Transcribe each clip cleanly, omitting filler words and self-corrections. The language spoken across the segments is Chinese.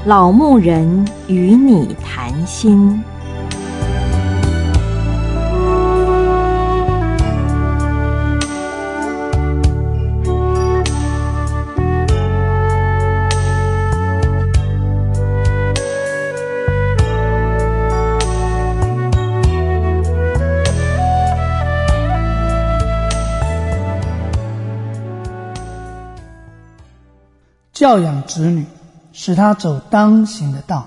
老牧人与你谈心。 教养子女，使他走当行的道。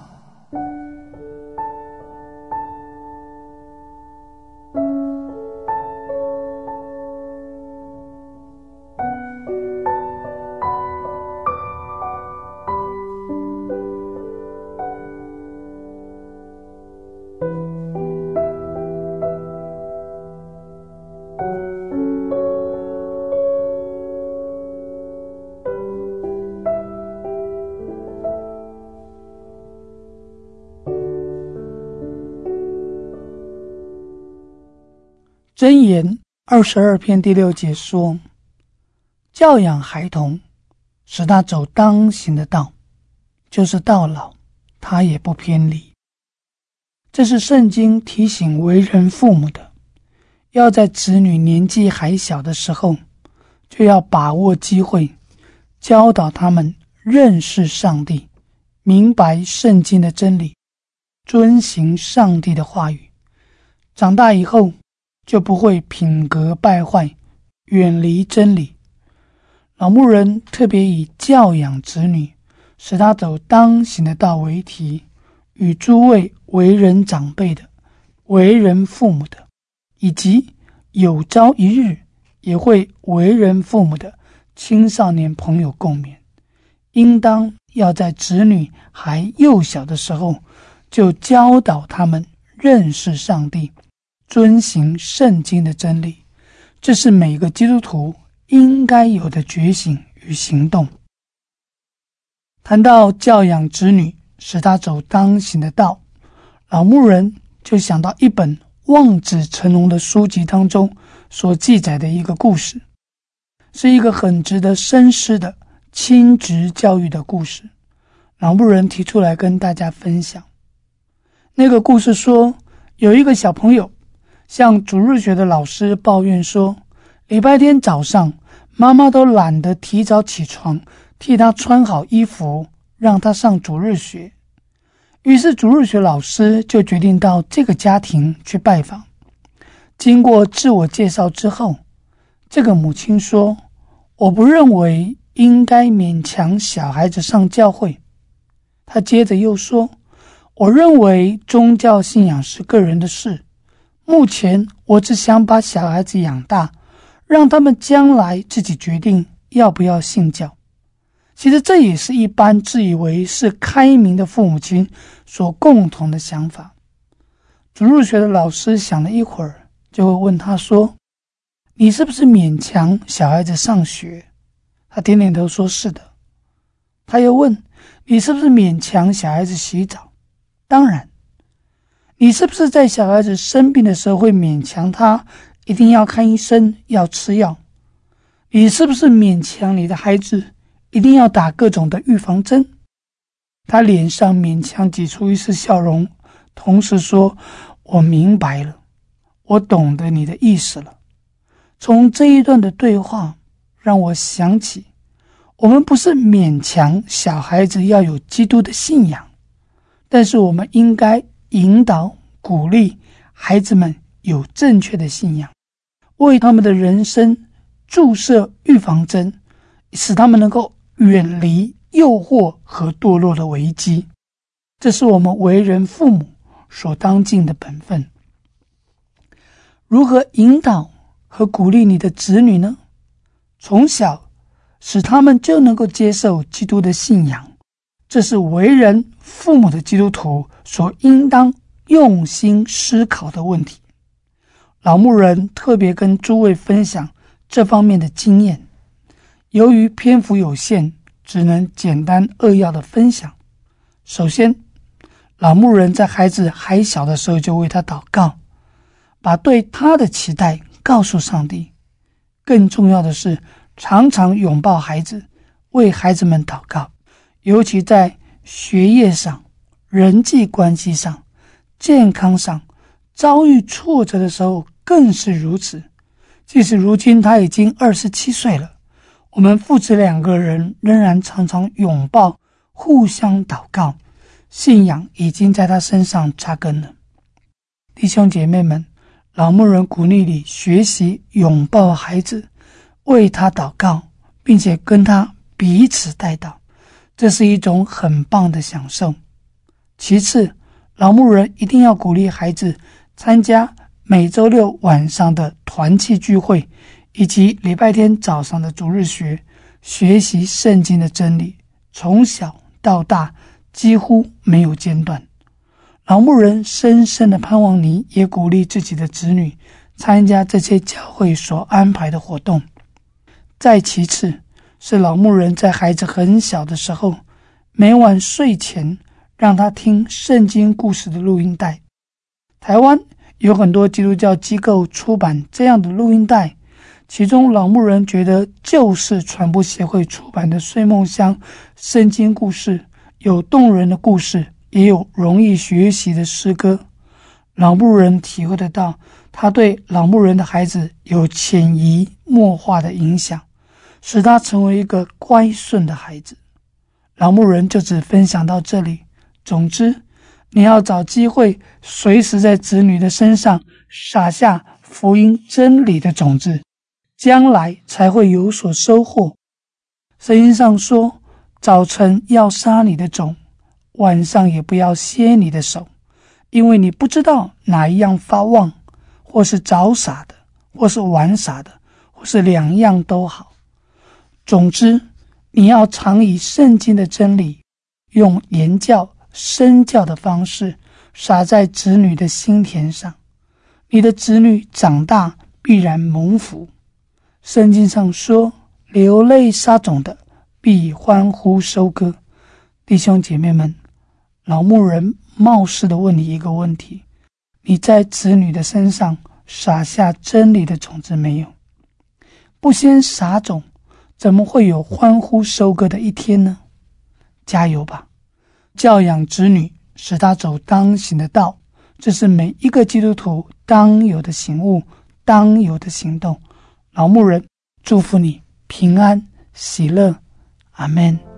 箴言22篇第6节说，教养孩童，使他走当行的道，就是到老他也不偏离。这是圣经提醒为人父母的，要在子女年纪还小的时候，就要把握机会，教导他们认识上帝，明白圣经的真理，遵行上帝的话语。长大以后就不会品格败坏，远离真理。老牧人特别以教养子女，使他走当行的道为题，与诸位为人长辈的、为人父母的，以及有朝一日也会为人父母的青少年朋友共勉，应当要在子女还幼小的时候，就教导他们认识上帝，遵行圣经的真理。这是每个基督徒应该有的觉醒与行动。谈到教养子女，使他走当行的道，老牧人就想到一本望子成龙的书籍当中所记载的一个故事，是一个很值得深思的亲职教育的故事。老牧人提出来跟大家分享。那个故事说，有一个小朋友向主日学的老师抱怨说，礼拜天早上妈妈都懒得提早起床替他穿好衣服，让他上主日学。于是主日学老师就决定到这个家庭去拜访。经过自我介绍之后，这个母亲说，我不认为应该勉强小孩子上教会。她接着又说，我认为宗教信仰是个人的事，目前我只想把小孩子养大，让他们将来自己决定要不要信教。其实这也是一般自以为是开明的父母亲所共同的想法。主日学的老师想了一会儿，就会问他说，你是不是勉强小孩子上学？他点点头说是的。他又问，你是不是勉强小孩子洗澡？当然。你是不是在小孩子生病的时候会勉强他一定要看医生，要吃药？你是不是勉强你的孩子一定要打各种的预防针？他脸上勉强挤出一丝笑容，同时说，我明白了，我懂得你的意思了。从这一段的对话让我想起，我们不是勉强小孩子要有基督的信仰，但是我们应该引导鼓励孩子们有正确的信仰，为他们的人生注射预防针，使他们能够远离诱惑和堕落的危机。这是我们为人父母所当尽的本分。如何引导和鼓励你的子女呢？从小使他们就能够接受基督的信仰，这是为人父母的基督徒所应当用心思考的问题。老牧人特别跟诸位分享这方面的经验，由于篇幅有限，只能简单扼要的分享。首先，老牧人在孩子还小的时候就为他祷告，把对他的期待告诉上帝。更重要的是，常常拥抱孩子，为孩子们祷告，尤其在学业上、人际关系上、健康上遭遇挫折的时候更是如此。即使如今他已经27岁了，我们父子两个人仍然常常拥抱，互相祷告，信仰已经在他身上扎根了。弟兄姐妹们，老牧人鼓励你学习拥抱孩子，为他祷告，并且跟他彼此代祷，这是一种很棒的享受。其次，老牧人一定要鼓励孩子参加每周六晚上的团契聚会，以及礼拜天早上的主日学，学习圣经的真理，从小到大几乎没有间断。老牧人深深的盼望你也鼓励自己的子女参加这些教会所安排的活动。再其次是老牧人在孩子很小的时候，每晚睡前让他听圣经故事的录音带。台湾有很多基督教机构出版这样的录音带，其中老牧人觉得救世传播协会出版的睡梦乡圣经故事有动人的故事，也有容易学习的诗歌。老牧人体会得到他对老牧人的孩子有潜移默化的影响，使他成为一个乖顺的孩子。老牧人就只分享到这里。总之，你要找机会随时在子女的身上撒下福音真理的种子，将来才会有所收获。圣经上说，早晨要撒你的种，晚上也不要歇你的手，因为你不知道哪一样发旺，或是早撒的，或是晚撒的，或是两样都好。总之，你要常以圣经的真理，用言教、身教的方式撒在子女的心田上，你的子女长大必然蒙福。圣经上说，流泪撒种的必欢呼收割。弟兄姐妹们，老牧人冒失地问你一个问题，你在子女的身上撒下真理的种子没有？不先撒种，怎么会有欢呼收割的一天呢？加油吧！教养子女，使他走当行的道，这是每一个基督徒当有的醒悟，当有的行动。老牧人祝福你平安喜乐，阿们。